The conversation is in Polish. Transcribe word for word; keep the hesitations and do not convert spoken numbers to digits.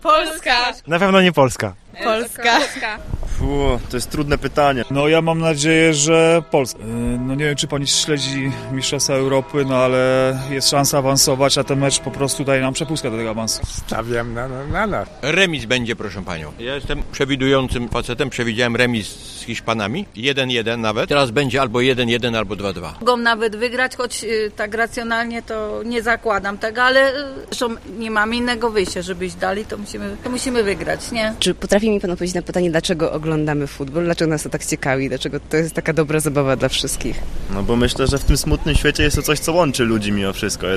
Polska. Na pewno nie Polska. Polska. Fu, to jest trudne pytanie. No ja mam nadzieję, że Polska. No nie wiem, czy pani śledzi Mistrzostwa Europy, no ale jest szansa awansować, a ten mecz po prostu daje nam przepustkę do tego awansu. Stawiam na, na, na nas. Remis będzie, proszę panią. Ja jestem przewidującym facetem, przewidziałem remis z Hiszpanami, jeden jeden nawet. Teraz będzie albo jeden jeden, albo dwa dwa. Mogą nawet wygrać, choć y, tak racjonalnie to nie zakładam tego, ale y, zresztą nie mamy innego wyjścia, żeby iść dalej, to musimy, to musimy wygrać, nie? Czy potrafi mi pan odpowiedzieć na pytanie, dlaczego oglądamy futbol? Dlaczego nas to tak ciekawi? Dlaczego to jest taka dobra zabawa dla wszystkich? No bo myślę, że w tym smutnym świecie jest to coś, co łączy ludzi mimo wszystko.